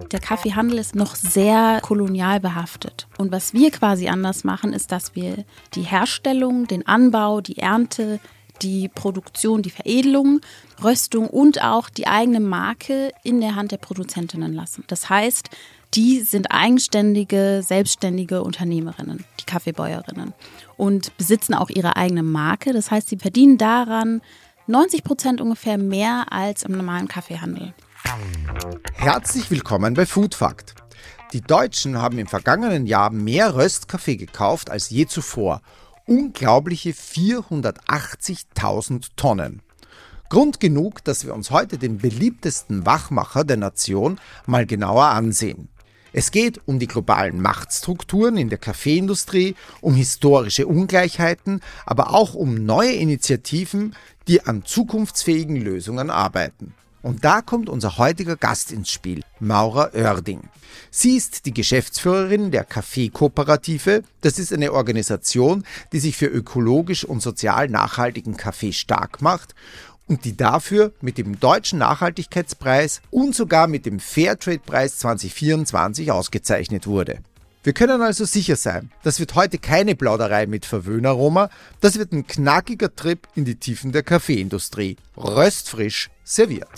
der Kaffeehandel ist noch sehr kolonial behaftet. Und was wir quasi anders machen, ist, dass wir die Herstellung, den Anbau, die Ernte, die Produktion, die Veredelung, Röstung und auch die eigene Marke in der Hand der Produzentinnen lassen. Das heißt, die sind eigenständige, selbstständige Unternehmerinnen, die Kaffeebäuerinnen, und besitzen auch ihre eigene Marke. Das heißt, sie verdienen daran 90% ungefähr mehr als im normalen Kaffeehandel. Herzlich willkommen bei Food Fact. Die Deutschen haben im vergangenen Jahr mehr Röstkaffee gekauft als je zuvor. Unglaubliche 480.000 Tonnen. Grund genug, dass wir uns heute den beliebtesten Wachmacher der Nation mal genauer ansehen. Es geht um die globalen Machtstrukturen in der Kaffeeindustrie, um historische Ungleichheiten, aber auch um neue Initiativen, die an zukunftsfähigen Lösungen arbeiten. Und da kommt unser heutiger Gast ins Spiel, Maura Oerding. Sie ist die Geschäftsführerin der Kaffeekooperative. Das ist eine Organisation, die sich für ökologisch und sozial nachhaltigen Kaffee stark macht und die dafür mit dem Deutschen Nachhaltigkeitspreis und sogar mit dem Fairtrade-Preis 2024 ausgezeichnet wurde. Wir können also sicher sein, das wird heute keine Plauderei mit Verwöhnaroma, das wird ein knackiger Trip in die Tiefen der Kaffeeindustrie. Röstfrisch serviert.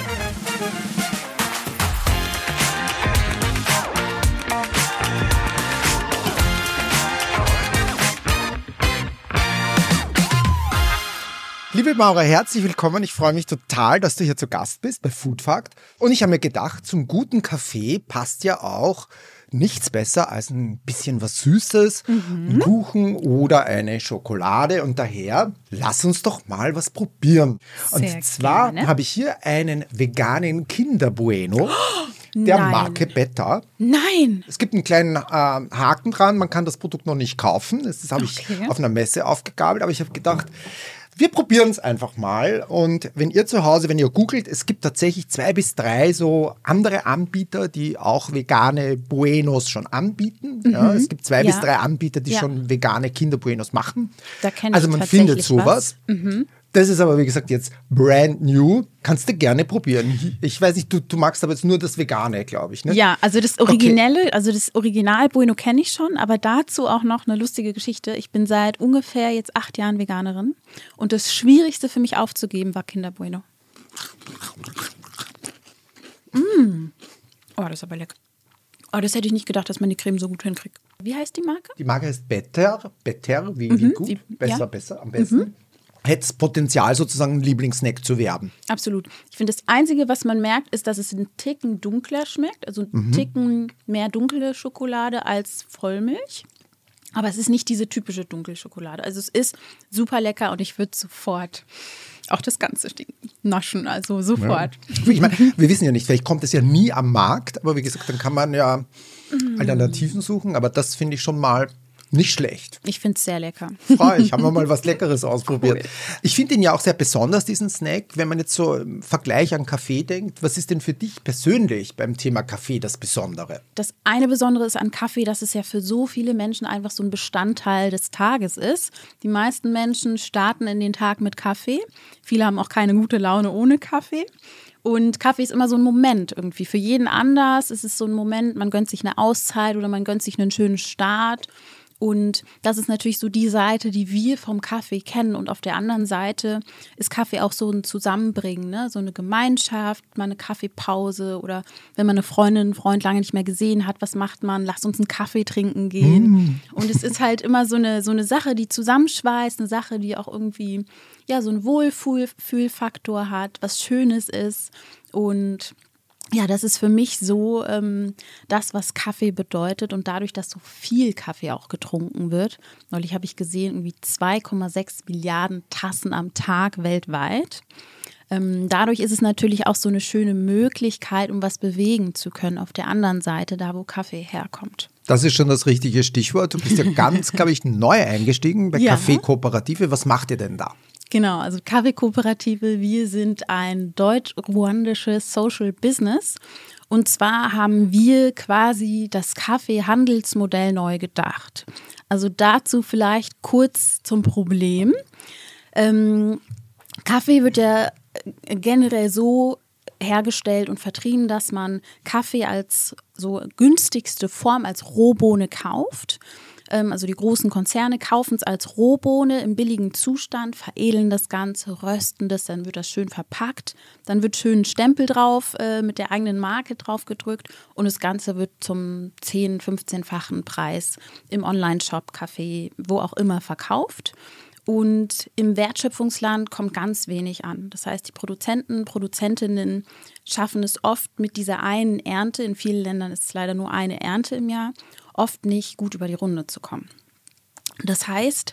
Liebe Maura, herzlich willkommen. Ich freue mich total, dass du hier zu Gast bist bei Food Fact. Und ich habe mir gedacht, zum guten Kaffee passt ja auch nichts besser als ein bisschen was Süßes, ein Kuchen oder eine Schokolade. Und daher, lass uns doch mal was probieren. Sehr und zwar gerne. habe ich hier einen veganen Kinder Bueno der Nein. Marke Betta. Nein! Es gibt einen kleinen Haken dran, man kann das Produkt noch nicht kaufen. Das habe ich auf einer Messe aufgegabelt, aber ich habe gedacht, wir probieren es einfach mal, und wenn ihr zu Hause, wenn ihr googelt, es gibt tatsächlich 2 bis 3 so andere Anbieter, die auch vegane Buenos schon anbieten. Ja, es gibt 2 bis 3 Anbieter, die schon vegane Kinder-Buenos machen. Da kenn ich also man tatsächlich findet sowas. was. Das ist aber, wie gesagt, jetzt brand new. Kannst du gerne probieren. Ich weiß nicht, du magst aber jetzt nur das Vegane, glaube ich, ne? Ja, also das Originelle, also das Original Bueno kenne ich schon, aber dazu auch noch eine lustige Geschichte. Ich bin seit ungefähr jetzt 8 Jahren Veganerin und das Schwierigste für mich aufzugeben war Kinder Bueno. Oh, das ist aber lecker. Oh, das hätte ich nicht gedacht, dass man die Creme so gut hinkriegt. Wie heißt die Marke? Die Marke heißt Better wie gut, besser, am besten. Hätte das Potenzial, sozusagen ein Lieblingssnack zu werden. Absolut. Ich finde, das Einzige, was man merkt, ist, dass es einen Ticken dunkler schmeckt. Also einen Ticken mehr dunkle Schokolade als Vollmilch. Aber es ist nicht diese typische Dunkelschokolade. Also es ist super lecker und ich würde sofort auch das ganze Ding naschen. Also sofort. Ja. Ich meine, wir wissen ja nicht, vielleicht kommt es ja nie am Markt. Aber wie gesagt, dann kann man ja Alternativen suchen. Aber das finde ich schon mal nicht schlecht. Ich finde es sehr lecker. Freue ich, haben wir mal was Leckeres ausprobiert. Cool. Ich finde ihn ja auch sehr besonders, diesen Snack. Wenn man jetzt so im Vergleich an Kaffee denkt, was ist denn für dich persönlich beim Thema Kaffee das Besondere? Das eine Besondere ist an Kaffee, dass es ja für so viele Menschen einfach so ein Bestandteil des Tages ist. Die meisten Menschen starten in den Tag mit Kaffee. Viele haben auch keine gute Laune ohne Kaffee. Und Kaffee ist immer so ein Moment irgendwie. Für jeden anders ist es so ein Moment, man gönnt sich eine Auszeit oder man gönnt sich einen schönen Start. Und das ist natürlich so die Seite, die wir vom Kaffee kennen. Und auf der anderen Seite ist Kaffee auch so ein Zusammenbringen, ne? So eine Gemeinschaft, mal eine Kaffeepause oder wenn man eine Freundin, einen Freund lange nicht mehr gesehen hat, was macht man? Lasst uns einen Kaffee trinken gehen. Und es ist halt immer so eine Sache, die zusammenschweißt, eine Sache, die auch irgendwie ja so einen Wohlfühlfaktor hat, was Schönes ist. Und ja, das ist für mich so das, was Kaffee bedeutet, und dadurch, dass so viel Kaffee auch getrunken wird. Neulich habe ich gesehen, irgendwie 2,6 Milliarden Tassen am Tag weltweit. Dadurch ist es natürlich auch so eine schöne Möglichkeit, um was bewegen zu können auf der anderen Seite, da wo Kaffee herkommt. Das ist schon das richtige Stichwort. Du bist ja ganz, glaube ich, neu eingestiegen bei Kaffeekooperative. Was macht ihr denn da? Genau, also Kaffeekooperative, wir sind ein deutsch-ruandisches Social Business. Und zwar haben wir quasi das Kaffeehandelsmodell neu gedacht. Also dazu vielleicht kurz zum Problem. Kaffee wird ja generell so hergestellt und vertrieben, dass man Kaffee als so günstigste Form als Rohbohne kauft. Also die großen Konzerne kaufen es als Rohbohne im billigen Zustand, veredeln das Ganze, rösten das, dann wird das schön verpackt, dann wird schön ein Stempel drauf, mit der eigenen Marke drauf gedrückt und das Ganze wird zum 10-, 15-fachen Preis im Online-Shop, Café, wo auch immer verkauft. Und im Wertschöpfungsland kommt ganz wenig an. Das heißt, die Produzenten, Produzentinnen schaffen es oft mit dieser einen Ernte, in vielen Ländern ist es leider nur eine Ernte im Jahr, oft nicht gut über die Runde zu kommen. Das heißt,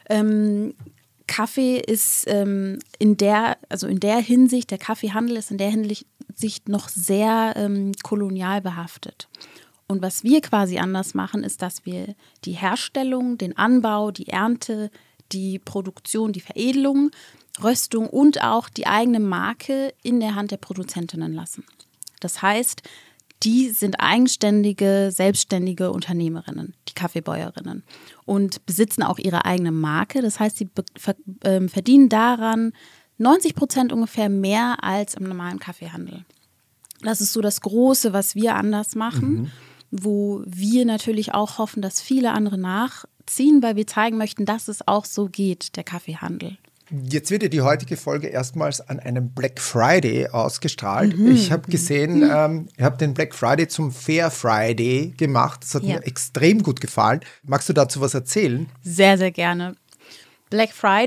Kaffee ist in der Hinsicht, der Kaffeehandel ist in der Hinsicht noch sehr kolonial behaftet. Und was wir quasi anders machen, ist, dass wir die Herstellung, den Anbau, die Ernte, die Produktion, die Veredelung, Röstung und auch die eigene Marke in der Hand der Produzentinnen lassen. Das heißt, die sind eigenständige, selbstständige Unternehmerinnen, die Kaffeebäuerinnen und besitzen auch ihre eigene Marke. Das heißt, sie verdienen daran 90% ungefähr mehr als im normalen Kaffeehandel. Das ist so das Große, was wir anders machen, wo wir natürlich auch hoffen, dass viele andere nachziehen, weil wir zeigen möchten, dass es auch so geht, der Kaffeehandel. Jetzt wird ja die heutige Folge erstmals an einem Black Friday ausgestrahlt. Ich habe gesehen, ihr habt den Black Friday zum Fair Friday gemacht. Das hat mir extrem gut gefallen. Magst du dazu was erzählen? Sehr, sehr gerne. Black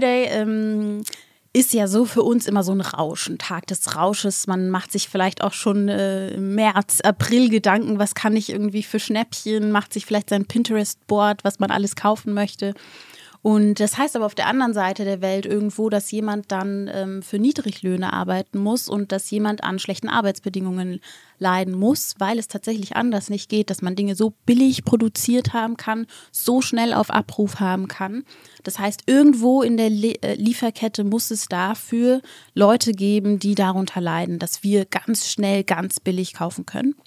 Friday ist ja so für uns immer so ein Rausch, ein Tag des Rausches. Man macht sich vielleicht auch schon im März, April Gedanken, was kann ich irgendwie für Schnäppchen, macht sich vielleicht sein Pinterest-Board, was man alles kaufen möchte. Und das heißt aber auf der anderen Seite der Welt irgendwo, dass jemand dann für Niedriglöhne arbeiten muss und dass jemand an schlechten Arbeitsbedingungen leiden muss, weil es tatsächlich anders nicht geht, dass man Dinge so billig produziert haben kann, so schnell auf Abruf haben kann. Das heißt, irgendwo in der Lieferkette muss es dafür Leute geben, die darunter leiden, dass wir ganz schnell, ganz billig kaufen können.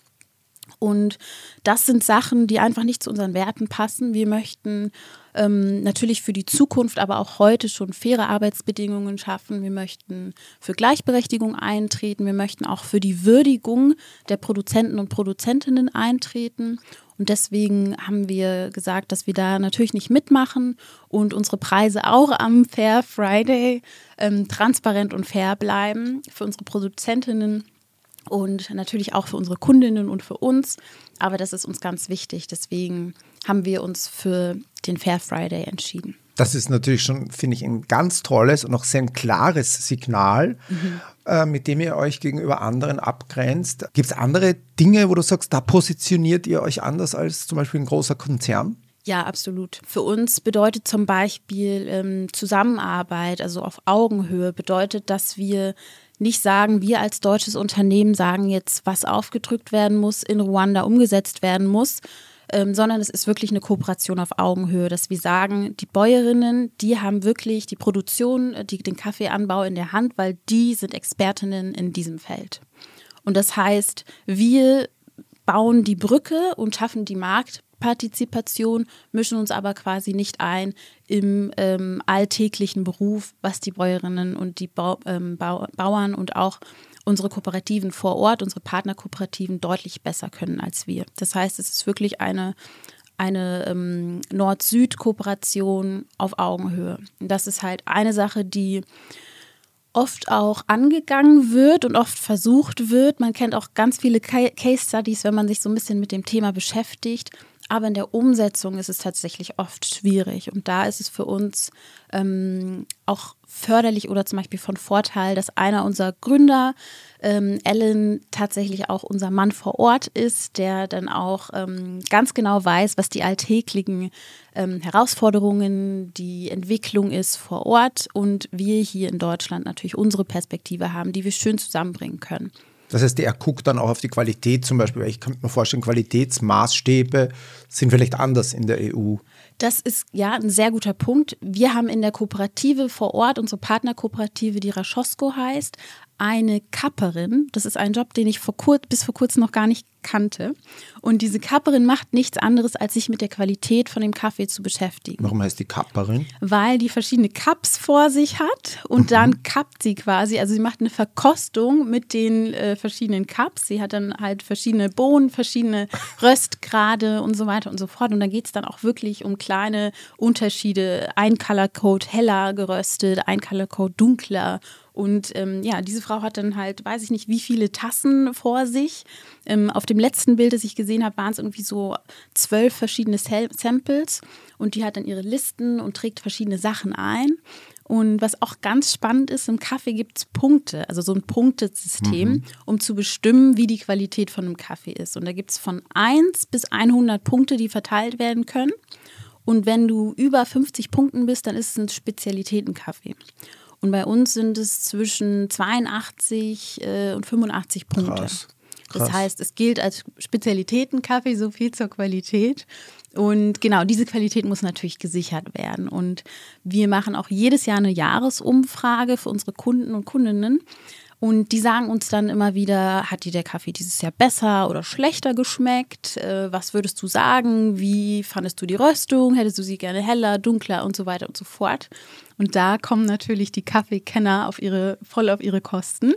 Und das sind Sachen, die einfach nicht zu unseren Werten passen. Wir möchten natürlich für die Zukunft, aber auch heute schon faire Arbeitsbedingungen schaffen. Wir möchten für Gleichberechtigung eintreten. Wir möchten auch für die Würdigung der Produzenten und Produzentinnen eintreten. Und deswegen haben wir gesagt, dass wir da natürlich nicht mitmachen und unsere Preise auch am Fair Friday transparent und fair bleiben für unsere Produzentinnen. Und natürlich auch für unsere Kundinnen und für uns. Aber das ist uns ganz wichtig. Deswegen haben wir uns für den Fair Friday entschieden. Das ist natürlich schon, finde ich, ein ganz tolles und auch sehr ein klares Signal, mit dem ihr euch gegenüber anderen abgrenzt. Gibt es andere Dinge, wo du sagst, da positioniert ihr euch anders als zum Beispiel ein großer Konzern? Ja, absolut. Für uns bedeutet zum Beispiel Zusammenarbeit, also auf Augenhöhe, bedeutet, dass wir nicht sagen, wir als deutsches Unternehmen sagen jetzt, was aufgedrückt werden muss, in Ruanda umgesetzt werden muss, sondern es ist wirklich eine Kooperation auf Augenhöhe, dass wir sagen, die Bäuerinnen, die haben wirklich die Produktion, den Kaffeeanbau in der Hand, weil die sind Expertinnen in diesem Feld. Und das heißt, wir bauen die Brücke und schaffen die Marktpartizipation, mischen uns aber quasi nicht ein im alltäglichen Beruf, was die Bäuerinnen und die Bauern und auch unsere Kooperativen vor Ort, unsere Partnerkooperativen deutlich besser können als wir. Das heißt, es ist wirklich eine Nord-Süd-Kooperation auf Augenhöhe. Und das ist halt eine Sache, die oft auch angegangen wird und oft versucht wird. Man kennt auch ganz viele Case Studies, wenn man sich so ein bisschen mit dem Thema beschäftigt. Aber in der Umsetzung ist es tatsächlich oft schwierig. Und da ist es für uns auch förderlich oder zum Beispiel von Vorteil, dass einer unserer Gründer, Alan, tatsächlich auch unser Mann vor Ort ist, der dann auch ganz genau weiß, was die alltäglichen Herausforderungen, die Entwicklung ist vor Ort. Und wir hier in Deutschland natürlich unsere Perspektive haben, die wir schön zusammenbringen können. Das heißt, er guckt dann auch auf die Qualität zum Beispiel. Ich kann mir vorstellen, Qualitätsmaßstäbe sind vielleicht anders in der EU. Das ist ja ein sehr guter Punkt. Wir haben in der Kooperative vor Ort, unsere Partnerkooperative, die Raschosco heißt, eine Kapperin. Das ist ein Job, den ich bis vor kurzem noch gar nicht kannte. Und diese Kapperin macht nichts anderes, als sich mit der Qualität von dem Kaffee zu beschäftigen. Warum heißt die Kapperin? Weil die verschiedene Cups vor sich hat und dann kappt sie quasi. Also sie macht eine Verkostung mit den verschiedenen Cups. Sie hat dann halt verschiedene Bohnen, verschiedene Röstgrade und so weiter und so fort. Und da geht es dann auch wirklich um kleine Unterschiede. Ein Color-Code heller geröstet, ein Color-Code dunkler. Und diese Frau hat dann halt, weiß ich nicht, wie viele Tassen vor sich. Auf dem letzten Bild, das ich gesehen habe, waren es irgendwie so 12 verschiedene Samples. Und die hat dann ihre Listen und trägt verschiedene Sachen ein. Und was auch ganz spannend ist, im Kaffee gibt es Punkte, also so ein Punktesystem, um zu bestimmen, wie die Qualität von einem Kaffee ist. Und da gibt es von 1 bis 100 Punkte, die verteilt werden können. Und wenn du über 50 Punkten bist, dann ist es ein Spezialitätenkaffee. Und bei uns sind es zwischen 82 und 85 Punkte. Krass. Das heißt, es gilt als Spezialitätenkaffee, so viel zur Qualität. Und genau, diese Qualität muss natürlich gesichert werden. Und wir machen auch jedes Jahr eine Jahresumfrage für unsere Kunden und Kundinnen. Und die sagen uns dann immer wieder, hat dir der Kaffee dieses Jahr besser oder schlechter geschmeckt? Was würdest du sagen? Wie fandest du die Röstung? Hättest du sie gerne heller, dunkler und so weiter und so fort? Und da kommen natürlich die Kaffeekenner voll auf ihre Kosten.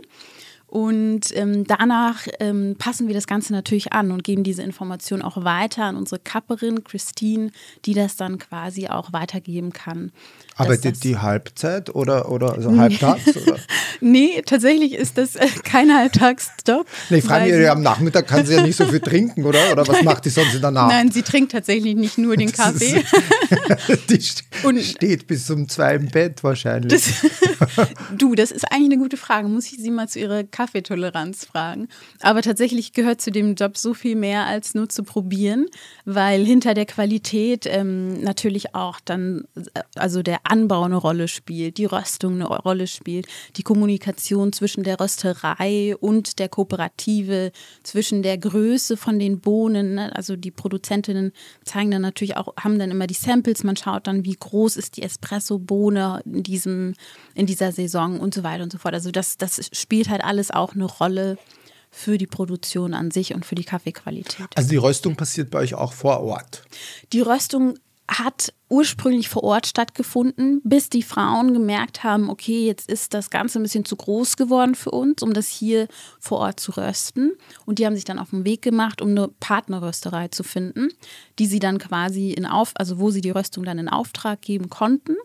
Und danach passen wir das Ganze natürlich an und geben diese Information auch weiter an unsere Kapperin Christine, die das dann quasi auch weitergeben kann. Arbeitet die Halbzeit oder also halbtags? Oder? Nee, tatsächlich ist das kein Halbtagsjob. Nee, ich frage mich, am Nachmittag kann sie ja nicht so viel trinken, oder? Oder was macht die sonst danach? Nein, sie trinkt tatsächlich nicht nur den Kaffee. Die steht bis um 2 im Bett wahrscheinlich. Das ist eigentlich eine gute Frage. Muss ich sie mal zu ihrer Kaffeetoleranz fragen. Aber tatsächlich gehört zu dem Job so viel mehr als nur zu probieren, weil hinter der Qualität natürlich auch dann, also der Anbau eine Rolle spielt, die Röstung eine Rolle spielt, die Kommunikation zwischen der Rösterei und der Kooperative, zwischen der Größe von den Bohnen, ne? Also die Produzentinnen zeigen dann natürlich auch, haben dann immer die Samples, man schaut dann, wie groß ist die Espresso-Bohne in dieser Saison und so weiter und so fort. Also das spielt halt alles auch eine Rolle für die Produktion an sich und für die Kaffeequalität. Also die Röstung passiert bei euch auch vor Ort? Die Röstung hat ursprünglich vor Ort stattgefunden, bis die Frauen gemerkt haben, okay, jetzt ist das Ganze ein bisschen zu groß geworden für uns, um das hier vor Ort zu rösten. Und die haben sich dann auf den Weg gemacht, um eine Partnerrösterei zu finden, die sie dann quasi wo sie die Röstung dann in Auftrag geben konnten.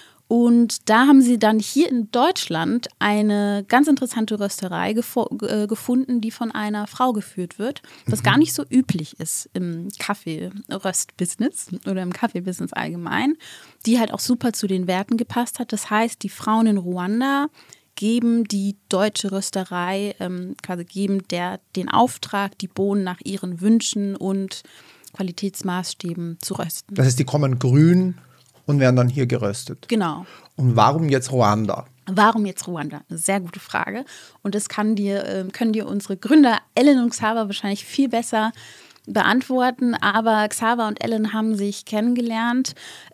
Und da haben sie dann hier in Deutschland eine ganz interessante Rösterei gefunden, die von einer Frau geführt wird, was gar nicht so üblich ist im Kaffee-Röst-Business oder im Kaffee-Business allgemein, die halt auch super zu den Werten gepasst hat. Das heißt, die Frauen in Ruanda geben die deutsche Rösterei, geben den Auftrag, die Bohnen nach ihren Wünschen und Qualitätsmaßstäben zu rösten. Das heißt, die kommen grün und werden dann hier geröstet. Genau. Und warum jetzt Ruanda? Warum jetzt Ruanda? Eine sehr gute Frage. Und das können dir unsere Gründer Ellen und Xaver wahrscheinlich viel besser beantworten. Aber Xaver und Ellen haben sich kennengelernt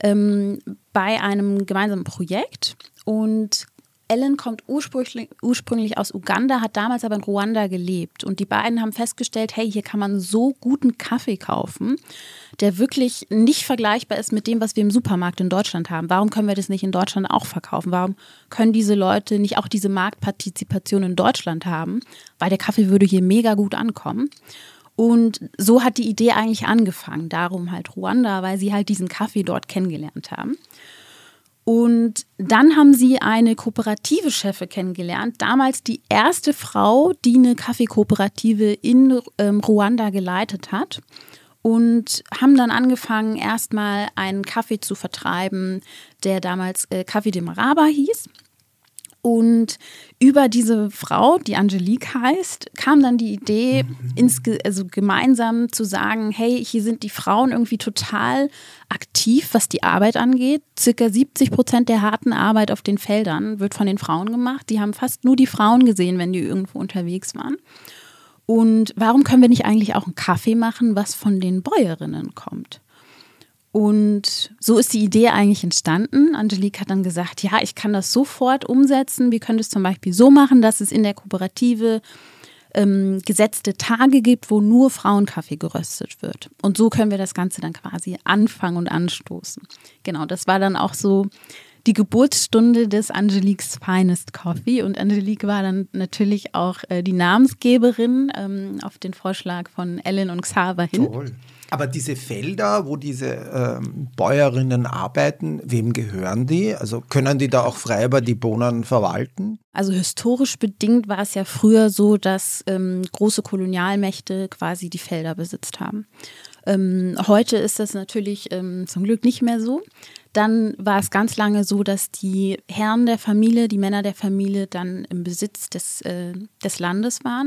bei einem gemeinsamen Projekt. Und Ellen kommt ursprünglich aus Uganda, hat damals aber in Ruanda gelebt. Und die beiden haben festgestellt, hey, hier kann man so guten Kaffee kaufen, der wirklich nicht vergleichbar ist mit dem, was wir im Supermarkt in Deutschland haben. Warum können wir das nicht in Deutschland auch verkaufen? Warum können diese Leute nicht auch diese Marktpartizipation in Deutschland haben? Weil der Kaffee würde hier mega gut ankommen. Und so hat die Idee eigentlich angefangen. Darum halt Ruanda, weil sie halt diesen Kaffee dort kennengelernt haben. Und dann haben sie eine kooperative Chefin kennengelernt, damals die erste Frau, die eine Kaffeekooperative in Ruanda geleitet hat. Und haben dann angefangen, erstmal einen Kaffee zu vertreiben, der damals Kaffee de Maraba hieß. Und über diese Frau, die Angelique heißt, kam dann die Idee, gemeinsam zu sagen, hey, hier sind die Frauen irgendwie total aktiv, was die Arbeit angeht. Circa 70% der harten Arbeit auf den Feldern wird von den Frauen gemacht. Die haben fast nur die Frauen gesehen, wenn die irgendwo unterwegs waren. Und warum können wir nicht eigentlich auch einen Kaffee machen, was von den Bäuerinnen kommt? Und so ist die Idee eigentlich entstanden. Angelique hat dann gesagt, ja, ich kann das sofort umsetzen. Wir können es zum Beispiel so machen, dass es in der Kooperative gesetzte Tage gibt, wo nur Frauenkaffee geröstet wird. Und so können wir das Ganze dann quasi anfangen und anstoßen. Genau, das war dann auch so die Geburtsstunde des Angelique's Finest Coffee. Und Angelique war dann natürlich auch die Namensgeberin auf den Vorschlag von Ellen und Xaver hin. Toll. Aber diese Felder, wo diese Bäuerinnen arbeiten, wem gehören die? Also können die da auch frei über die Bohnen verwalten? Also historisch bedingt war es ja früher so, dass große Kolonialmächte quasi die Felder besitzt haben. Heute ist das natürlich zum Glück nicht mehr so. Dann war es ganz lange so, dass die Herren der Familie, die Männer der Familie dann im Besitz des Landes waren.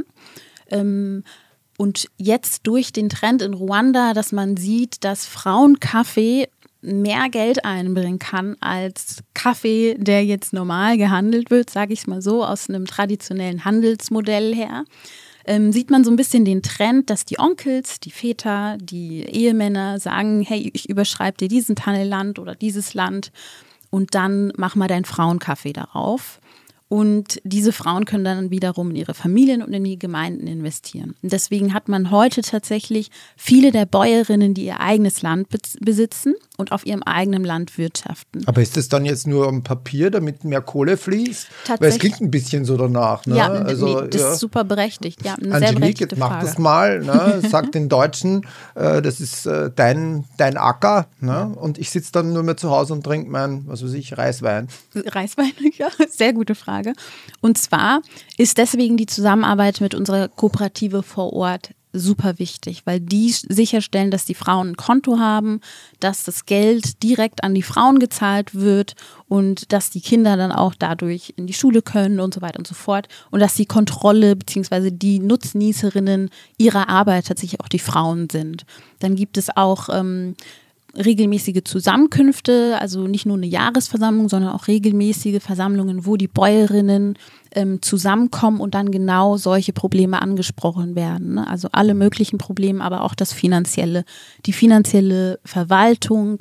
Und jetzt durch den Trend in Ruanda, dass man sieht, dass Frauenkaffee mehr Geld einbringen kann als Kaffee, der jetzt normal gehandelt wird, sage ich es mal so, aus einem traditionellen Handelsmodell her, sieht man so ein bisschen den Trend, dass die Onkels, die Väter, die Ehemänner sagen, hey, ich überschreibe dir diesen Teil Land oder dieses Land und dann mach mal deinen Frauenkaffee darauf. Und diese Frauen können dann wiederum in ihre Familien und in die Gemeinden investieren. Und deswegen hat man heute tatsächlich viele der Bäuerinnen, die ihr eigenes Land besitzen und auf ihrem eigenen Land wirtschaften. Aber ist das dann jetzt nur am Papier, damit mehr Kohle fließt? Weil es klingt ein bisschen so danach. Ne? Ja, also, nee, das ist super berechtigt. Ja, eine Angelique, sehr berechtigte jetzt mach Frage. das mal. Ne? Sag den Deutschen, das ist dein Acker. Ne? Und ich sitze dann nur mehr zu Hause und trinke mein, was weiß ich, Reiswein. Reiswein, ja, sehr gute Frage. Und zwar ist deswegen die Zusammenarbeit mit unserer Kooperative vor Ort super wichtig, weil die sicherstellen, dass die Frauen ein Konto haben, dass das Geld direkt an die Frauen gezahlt wird und dass die Kinder dann auch dadurch in die Schule können und so weiter und so fort und dass die Kontrolle bzw. die Nutznießerinnen ihrer Arbeit tatsächlich auch die Frauen sind. Dann gibt es auch regelmäßige Zusammenkünfte, also nicht nur eine Jahresversammlung, sondern auch regelmäßige Versammlungen, wo die Bäuerinnen zusammenkommen und dann genau solche Probleme angesprochen werden. Ne? Also alle möglichen Probleme, aber auch das Finanzielle, die finanzielle Verwaltung,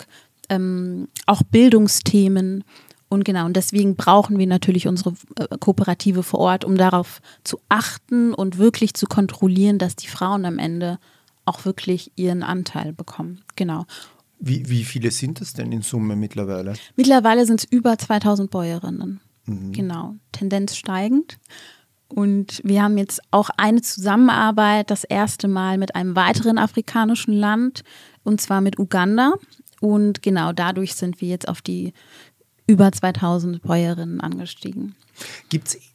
auch Bildungsthemen. Und genau, und deswegen brauchen wir natürlich unsere Kooperative vor Ort, um darauf zu achten und wirklich zu kontrollieren, dass die Frauen am Ende auch wirklich ihren Anteil bekommen. Genau. Wie viele sind es denn in Summe mittlerweile? Mittlerweile sind es über 2000 Bäuerinnen. Genau, Tendenz steigend. Und wir haben jetzt auch eine Zusammenarbeit, das erste Mal mit einem weiteren afrikanischen Land, und zwar mit Uganda. Und genau dadurch sind wir jetzt auf die über 2000 Bäuerinnen angestiegen. Gibt es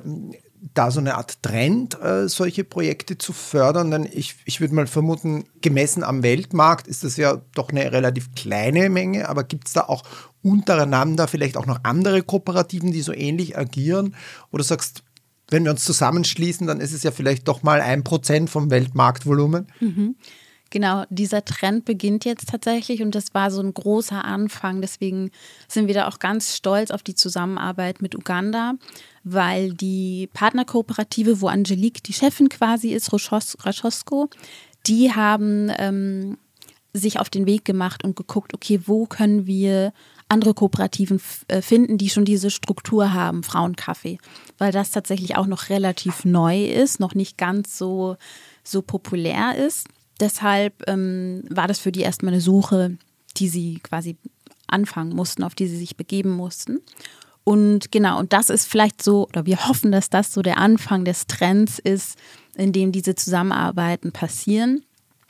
da so eine Art Trend, solche Projekte zu fördern? Denn ich würde mal vermuten, gemessen am Weltmarkt ist das ja doch eine relativ kleine Menge, aber gibt es da auch untereinander vielleicht auch noch andere Kooperativen, die so ähnlich agieren? Oder sagst, wenn wir uns zusammenschließen, dann ist es ja vielleicht doch mal 1% vom Weltmarktvolumen? Genau, dieser Trend beginnt jetzt tatsächlich und das war so ein großer Anfang. Deswegen sind wir da auch ganz stolz auf die Zusammenarbeit mit Uganda, weil die Partnerkooperative, wo Angelique die Chefin quasi ist, Rachosco, die haben sich auf den Weg gemacht und geguckt, okay, wo können wir andere Kooperativen finden, die schon diese Struktur haben, Frauenkaffee, weil das tatsächlich auch noch relativ neu ist, noch nicht ganz so populär ist. Deshalb war das für die erstmal eine Suche, die sie quasi anfangen mussten, auf die sie sich begeben mussten. Und genau, und das ist vielleicht so, oder wir hoffen, dass das so der Anfang des Trends ist, in dem diese Zusammenarbeiten passieren.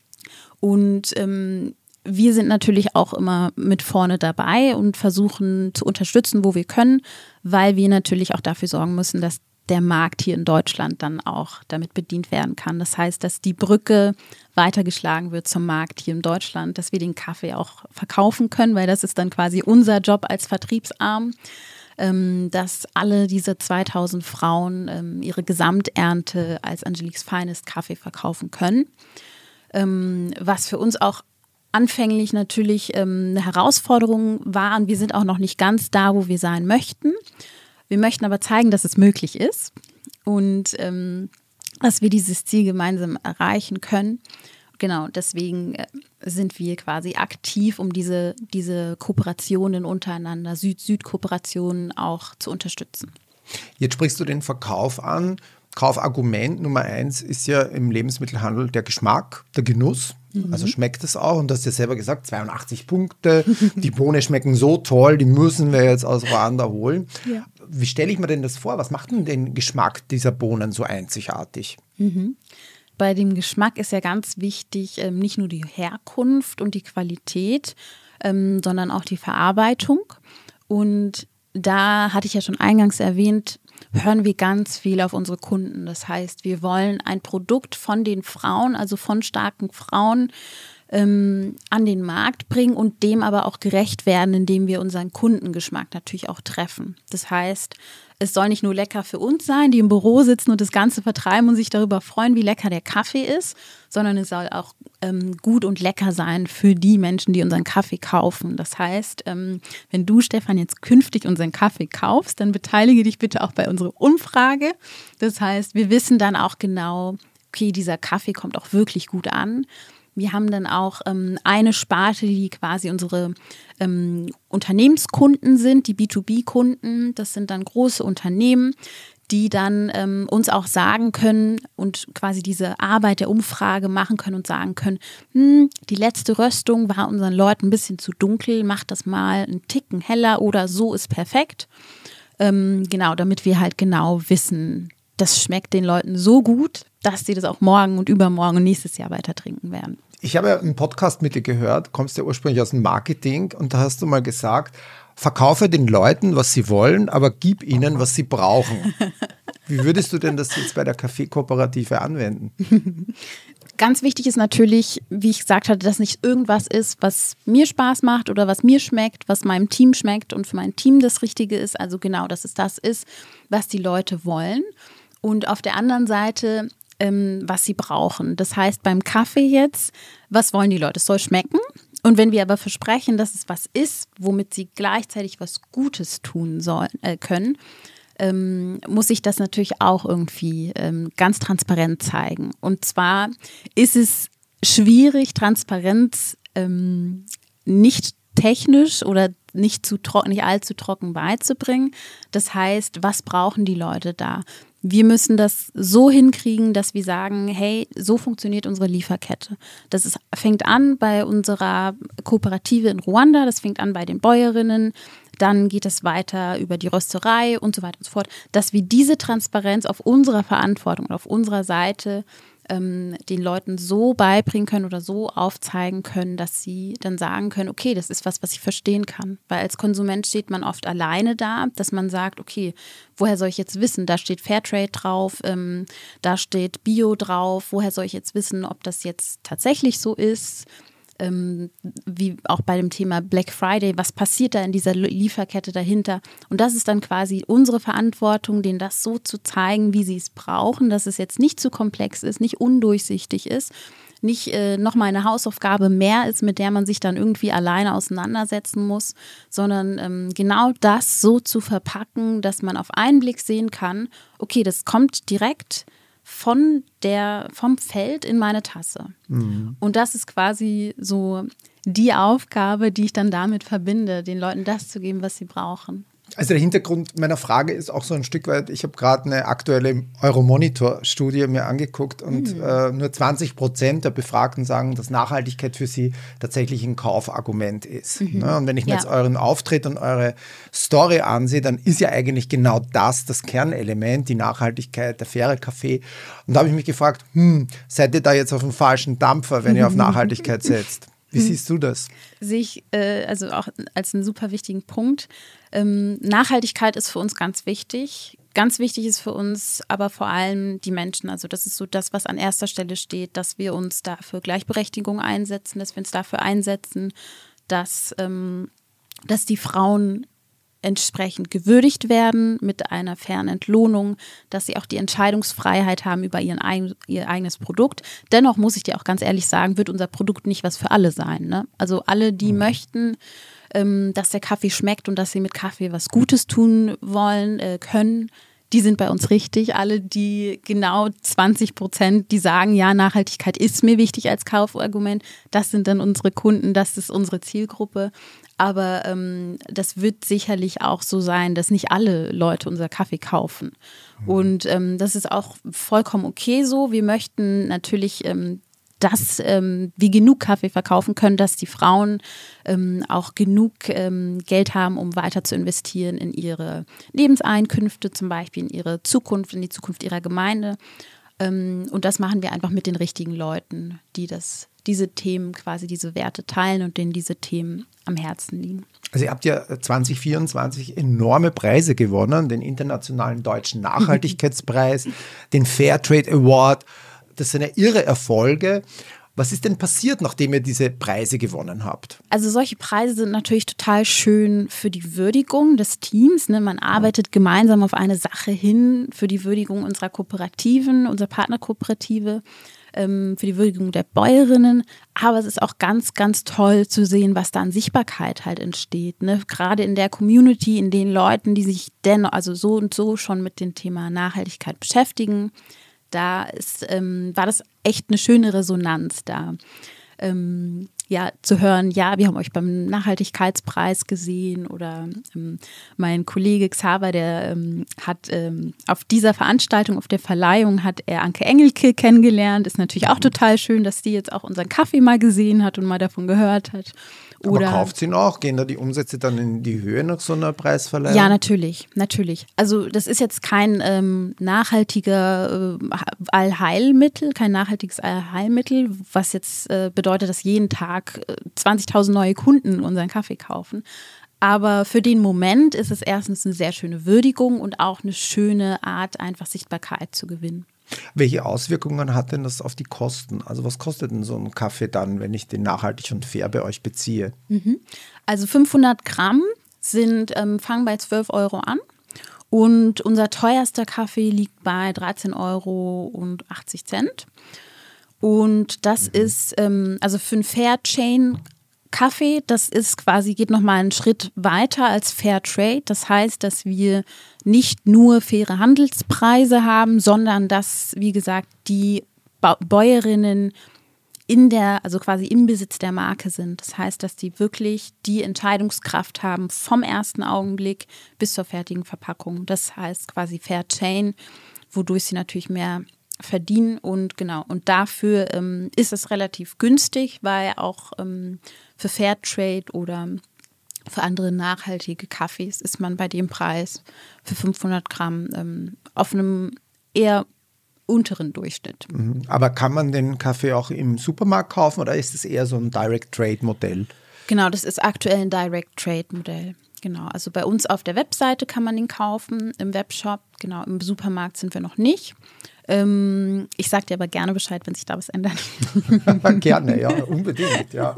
Und wir sind natürlich auch immer mit vorne dabei und versuchen zu unterstützen, wo wir können, weil wir natürlich auch dafür sorgen müssen, dass der Markt hier in Deutschland dann auch damit bedient werden kann. Das heißt, dass die Brücke weitergeschlagen wird zum Markt hier in Deutschland, dass wir den Kaffee auch verkaufen können, weil das ist dann quasi unser Job als Vertriebsarm, dass alle diese 2000 Frauen ihre Gesamternte als Angelique's Finest Kaffee verkaufen können. Was für uns auch anfänglich natürlich eine Herausforderung war und wir sind auch noch nicht ganz da, wo wir sein möchten. Wir möchten aber zeigen, dass es möglich ist und dass wir dieses Ziel gemeinsam erreichen können. Genau, deswegen sind wir quasi aktiv, um diese Kooperationen untereinander, Süd-Süd-Kooperationen auch zu unterstützen. Jetzt sprichst du den Verkauf an. Kaufargument Nummer 1 ist ja im Lebensmittelhandel der Geschmack, der Genuss. Also schmeckt es auch, und du hast ja selber gesagt, 82 Punkte, die Bohnen schmecken so toll, die müssen wir jetzt aus Ruanda holen. Ja. Wie stelle ich mir denn das vor? Was macht denn den Geschmack dieser Bohnen so einzigartig? Bei dem Geschmack ist ja ganz wichtig, nicht nur die Herkunft und die Qualität, sondern auch die Verarbeitung. Und da hatte ich ja schon eingangs erwähnt, hören wir ganz viel auf unsere Kunden. Das heißt, wir wollen ein Produkt von den Frauen, also von starken Frauen, an den Markt bringen und dem aber auch gerecht werden, indem wir unseren Kundengeschmack natürlich auch treffen. Das heißt, es soll nicht nur lecker für uns sein, die im Büro sitzen und das Ganze vertreiben und sich darüber freuen, wie lecker der Kaffee ist, sondern es soll auch gut und lecker sein für die Menschen, die unseren Kaffee kaufen. Das heißt, wenn du, Stefan, jetzt künftig unseren Kaffee kaufst, dann beteilige dich bitte auch bei unserer Umfrage. Das heißt, wir wissen dann auch genau, okay, dieser Kaffee kommt auch wirklich gut an. Wir haben dann auch eine Sparte, die quasi unsere Unternehmenskunden sind, die B2B-Kunden. Das sind dann große Unternehmen, die dann uns auch sagen können und quasi diese Arbeit der Umfrage machen können und sagen können, die letzte Röstung war unseren Leuten ein bisschen zu dunkel, macht das mal einen Ticken heller oder so ist perfekt. Genau, damit wir halt genau wissen, das schmeckt den Leuten so gut, dass sie das auch morgen und übermorgen und nächstes Jahr weiter trinken werden. Ich habe ja einen Podcast mit dir gehört, kommst ja ursprünglich aus dem Marketing, und da hast du mal gesagt, verkaufe den Leuten, was sie wollen, aber gib ihnen, was sie brauchen. Wie würdest du denn das jetzt bei der Kaffeekooperative anwenden? Ganz wichtig ist natürlich, wie ich gesagt hatte, dass nicht irgendwas ist, was mir Spaß macht oder was mir schmeckt, was meinem Team schmeckt und für mein Team das Richtige ist. Also genau, dass es das ist, was die Leute wollen. Und auf der anderen Seite, was sie brauchen. Das heißt, beim Kaffee jetzt, was wollen die Leute? Es soll schmecken. Und wenn wir aber versprechen, dass es was ist, womit sie gleichzeitig was Gutes tun können, muss ich das natürlich auch irgendwie ganz transparent zeigen. Und zwar ist es schwierig, Transparenz nicht technisch oder nicht allzu trocken beizubringen. Das heißt, was brauchen die Leute da? Wir müssen das so hinkriegen, dass wir sagen, hey, so funktioniert unsere Lieferkette. Fängt an bei unserer Kooperative in Ruanda, das fängt an bei den Bäuerinnen, dann geht es weiter über die Rösterei und so weiter und so fort, dass wir diese Transparenz auf unserer Verantwortung, auf unserer Seite den Leuten so beibringen können oder so aufzeigen können, dass sie dann sagen können, okay, das ist was ich verstehen kann. Weil als Konsument steht man oft alleine da, dass man sagt, okay, woher soll ich jetzt wissen? Da steht Fairtrade drauf, da steht Bio drauf. Woher soll ich jetzt wissen, ob das jetzt tatsächlich so ist? Wie auch bei dem Thema Black Friday, was passiert da in dieser Lieferkette dahinter? Und das ist dann quasi unsere Verantwortung, denen das so zu zeigen, wie sie es brauchen, dass es jetzt nicht zu komplex ist, nicht undurchsichtig ist, nicht nochmal eine Hausaufgabe mehr ist, mit der man sich dann irgendwie alleine auseinandersetzen muss, sondern genau das so zu verpacken, dass man auf einen Blick sehen kann, okay, das kommt direkt vom Feld in meine Tasse. Mhm. Und das ist quasi so die Aufgabe, die ich dann damit verbinde, den Leuten das zu geben, was sie brauchen. Also der Hintergrund meiner Frage ist auch so ein Stück weit, ich habe gerade eine aktuelle Euromonitor-Studie mir angeguckt und nur 20% der Befragten sagen, dass Nachhaltigkeit für sie tatsächlich ein Kaufargument ist. Mhm. Ne? Und wenn ich mir jetzt euren Auftritt und eure Story ansehe, dann ist ja eigentlich genau das Kernelement, die Nachhaltigkeit, der faire Kaffee. Und da habe ich mich gefragt, seid ihr da jetzt auf dem falschen Dampfer, wenn ihr auf Nachhaltigkeit setzt? Wie siehst du das? Sehe ich also auch als einen super wichtigen Punkt. Nachhaltigkeit ist für uns ganz wichtig. Ganz wichtig ist für uns aber vor allem die Menschen. Also das ist so das, was an erster Stelle steht, dass wir uns da für Gleichberechtigung einsetzen, dass wir uns dafür einsetzen, dass die Frauen entsprechend gewürdigt werden mit einer fairen Entlohnung, dass sie auch die Entscheidungsfreiheit haben über ihr eigenes Produkt. Dennoch muss ich dir auch ganz ehrlich sagen, wird unser Produkt nicht was für alle sein. Ne? Also alle, die möchten, dass der Kaffee schmeckt und dass sie mit Kaffee was Gutes tun wollen, können, die sind bei uns richtig. Alle die genau 20%, die sagen, ja, Nachhaltigkeit ist mir wichtig als Kaufargument, das sind dann unsere Kunden, das ist unsere Zielgruppe. Aber das wird sicherlich auch so sein, dass nicht alle Leute unser Kaffee kaufen. Und das ist auch vollkommen okay so. Wir möchten natürlich, dass wir genug Kaffee verkaufen können, dass die Frauen auch genug Geld haben, um weiter zu investieren in ihre Lebenseinkünfte, zum Beispiel in ihre Zukunft, in die Zukunft ihrer Gemeinde. Und das machen wir einfach mit den richtigen Leuten, die diese Themen quasi, diese Werte teilen und denen diese Themen am Herzen liegen. Also ihr habt ja 2024 enorme Preise gewonnen, den Internationalen Deutschen Nachhaltigkeitspreis, den Fairtrade Award. Das sind ja irre Erfolge. Was ist denn passiert, nachdem ihr diese Preise gewonnen habt? Also solche Preise sind natürlich total schön für die Würdigung des Teams. Ne? Man arbeitet gemeinsam auf eine Sache hin für die Würdigung unserer Kooperativen, unserer Partnerkooperative, für die Würdigung der Bäuerinnen. Aber es ist auch ganz, ganz toll zu sehen, was da an Sichtbarkeit halt entsteht. Ne? Gerade in der Community, in den Leuten, die sich also so und so schon mit dem Thema Nachhaltigkeit beschäftigen. Da war das echt eine schöne Resonanz da. Zu hören, ja, wir haben euch beim Nachhaltigkeitspreis gesehen oder mein Kollege Xaver, der hat auf dieser Veranstaltung, auf der Verleihung, hat er Anke Engelke kennengelernt. Ist natürlich auch total schön, dass die jetzt auch unseren Kaffee mal gesehen hat und mal davon gehört hat. Aber kauft sie noch? Gehen da die Umsätze dann in die Höhe nach so einer Preisverleihung? Ja, natürlich. Also das ist jetzt kein nachhaltiger Allheilmittel, kein nachhaltiges Allheilmittel, was jetzt bedeutet, dass jeden Tag 20.000 neue Kunden unseren Kaffee kaufen. Aber für den Moment ist es erstens eine sehr schöne Würdigung und auch eine schöne Art, einfach Sichtbarkeit zu gewinnen. Welche Auswirkungen hat denn das auf die Kosten? Also was kostet denn so ein Kaffee dann, wenn ich den nachhaltig und fair bei euch beziehe? Also 500 Gramm fangen bei 12 Euro an und unser teuerster Kaffee liegt bei 13,80 Euro. Und das ist, also für einen Fairchain Kaffee, das ist quasi, geht nochmal einen Schritt weiter als Fairtrade. Das heißt, dass wir nicht nur faire Handelspreise haben, sondern dass, wie gesagt, die Bäuerinnen also quasi im Besitz der Marke sind. Das heißt, dass die wirklich die Entscheidungskraft haben vom ersten Augenblick bis zur fertigen Verpackung. Das heißt quasi Fairchain, wodurch sie natürlich mehr verdienen und dafür ist es relativ günstig, weil auch für Fairtrade oder für andere nachhaltige Kaffees ist man bei dem Preis für 500 Gramm auf einem eher unteren Durchschnitt. Aber kann man den Kaffee auch im Supermarkt kaufen oder ist es eher so ein Direct-Trade-Modell? Genau, das ist aktuell ein Direct-Trade-Modell. Genau, also bei uns auf der Webseite kann man den kaufen, im Webshop. Genau, im Supermarkt sind wir noch nicht. Ich sage dir aber gerne Bescheid, wenn sich da was ändert. Gerne, ja, unbedingt, ja.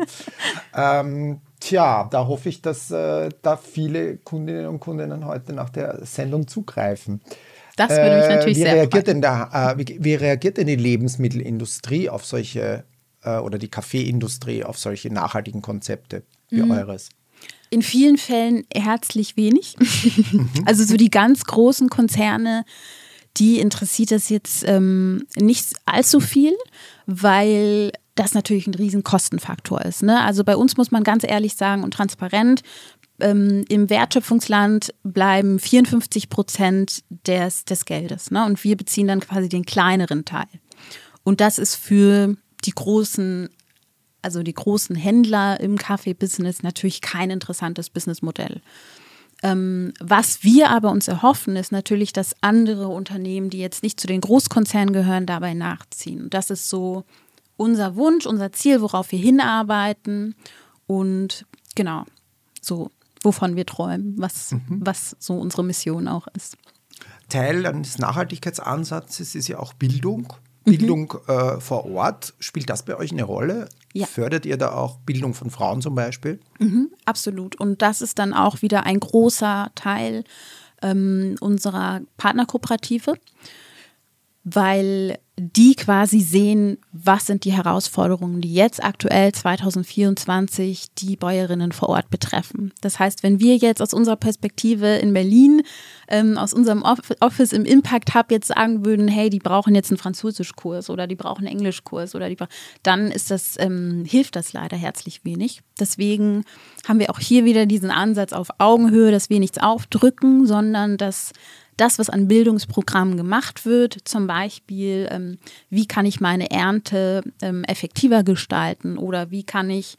Da hoffe ich, dass da viele Kundinnen und Kunden heute nach der Sendung zugreifen. Das würde mich natürlich sehr freuen. Wie reagiert denn die Lebensmittelindustrie auf solche, oder die Kaffeeindustrie auf solche nachhaltigen Konzepte wie eures? In vielen Fällen herzlich wenig. Also so die ganz großen Konzerne, die interessiert das jetzt nicht allzu viel, weil das natürlich ein riesen Kostenfaktor ist. Ne? Also bei uns muss man ganz ehrlich sagen und transparent, im Wertschöpfungsland bleiben 54% des Geldes. Ne? Und wir beziehen dann quasi den kleineren Teil. Und das ist für die großen Händler im Kaffee-Business natürlich kein interessantes Businessmodell. Was wir aber uns erhoffen, ist natürlich, dass andere Unternehmen, die jetzt nicht zu den Großkonzernen gehören, dabei nachziehen. Und das ist so unser Wunsch, unser Ziel, worauf wir hinarbeiten und genau, so wovon wir träumen, was so unsere Mission auch ist. Teil eines Nachhaltigkeitsansatzes ist ja auch Bildung. Bildung vor Ort, spielt das bei euch eine Rolle? Ja. Fördert ihr da auch Bildung von Frauen zum Beispiel? Absolut. Und das ist dann auch wieder ein großer Teil unserer Partnerkooperative. weil die quasi sehen, was sind die Herausforderungen, die jetzt aktuell 2024 die Bäuerinnen vor Ort betreffen. Das heißt, wenn wir jetzt aus unserer Perspektive in Berlin, aus unserem Office im Impact Hub jetzt sagen würden, hey, die brauchen jetzt einen Französischkurs oder die brauchen einen Englischkurs dann ist das, hilft das leider herzlich wenig. Deswegen haben wir auch hier wieder diesen Ansatz auf Augenhöhe, dass wir nichts aufdrücken, sondern dass das, was an Bildungsprogrammen gemacht wird, zum Beispiel, wie kann ich meine Ernte effektiver gestalten oder wie kann ich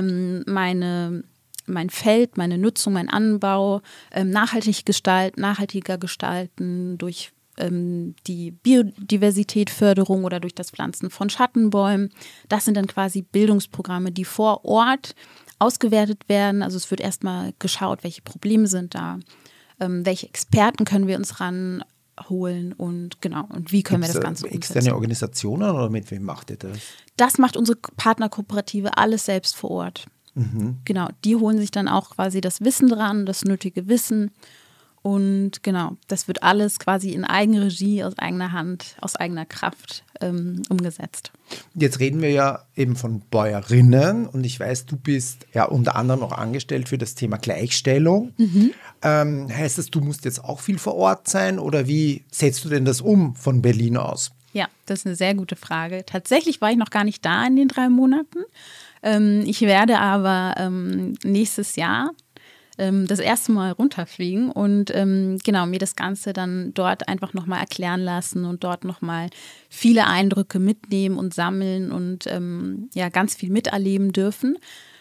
mein Feld, meine Nutzung, mein Anbau nachhaltiger gestalten durch die Biodiversitätsförderung oder durch das Pflanzen von Schattenbäumen. Das sind dann quasi Bildungsprogramme, die vor Ort ausgewertet werden. Also es wird erstmal geschaut, welche Probleme sind da. Welche Experten können wir uns ranholen und wie können wir das Ganze umsetzen. Externe Organisationen oder mit wem macht ihr das? Das macht unsere Partnerkooperative alles selbst vor Ort. Mhm. Genau, die holen sich dann auch quasi das Wissen dran, das nötige Wissen. Und genau, das wird alles quasi in Eigenregie, aus eigener Hand, aus eigener Kraft umgesetzt. Jetzt reden wir ja eben von Bäuerinnen und ich weiß, du bist ja unter anderem auch angestellt für das Thema Gleichstellung. Mhm. Heißt das, du musst jetzt auch viel vor Ort sein oder wie setzt du denn das um von Berlin aus? Ja, das ist eine sehr gute Frage. Tatsächlich war ich noch gar nicht da in den 3 Monaten. Ich werde aber nächstes Jahr das erste Mal runterfliegen und mir das Ganze dann dort einfach nochmal erklären lassen und dort nochmal viele Eindrücke mitnehmen und sammeln und ganz viel miterleben dürfen.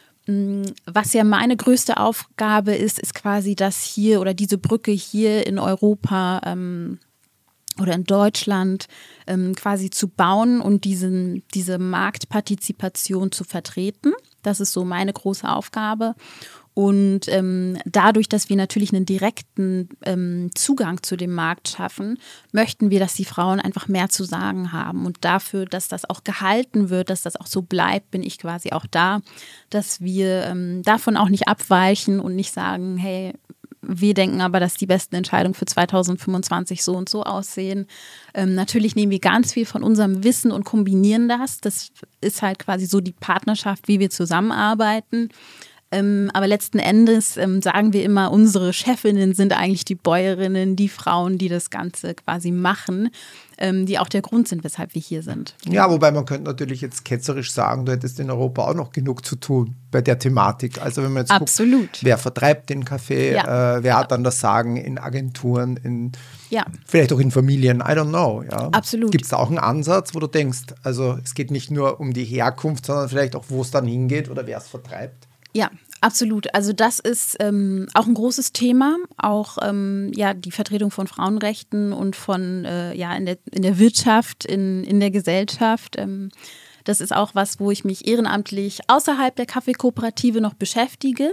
Was ja meine größte Aufgabe ist quasi das hier oder diese Brücke hier in Europa oder in Deutschland quasi zu bauen und diese Marktpartizipation zu vertreten. Das ist so meine große Aufgabe. Und dadurch, dass wir natürlich einen direkten Zugang zu dem Markt schaffen, möchten wir, dass die Frauen einfach mehr zu sagen haben. Und dafür, dass das auch gehalten wird, dass das auch so bleibt, bin ich quasi auch da, dass wir davon auch nicht abweichen und nicht sagen, hey, wir denken aber, dass die besten Entscheidungen für 2025 so und so aussehen. Natürlich nehmen wir ganz viel von unserem Wissen und kombinieren das. Das ist halt quasi so die Partnerschaft, wie wir zusammenarbeiten. Aber letzten Endes sagen wir immer, unsere Chefinnen sind eigentlich die Bäuerinnen, die Frauen, die das Ganze quasi machen, die auch der Grund sind, weshalb wir hier sind. Ja, wobei man könnte natürlich jetzt ketzerisch sagen, du hättest in Europa auch noch genug zu tun bei der Thematik. Also wenn man jetzt guckt, wer vertreibt den Kaffee, wer hat dann das Sagen in Agenturen, vielleicht auch in Familien, I don't know. Ja. Absolut. Gibt es da auch einen Ansatz, wo du denkst, also es geht nicht nur um die Herkunft, sondern vielleicht auch, wo es dann hingeht oder wer es vertreibt? Ja, absolut. Also das ist auch ein großes Thema, auch die Vertretung von Frauenrechten und von in der Wirtschaft, in der Gesellschaft. Das ist auch was, wo ich mich ehrenamtlich außerhalb der Kaffeekooperative noch beschäftige.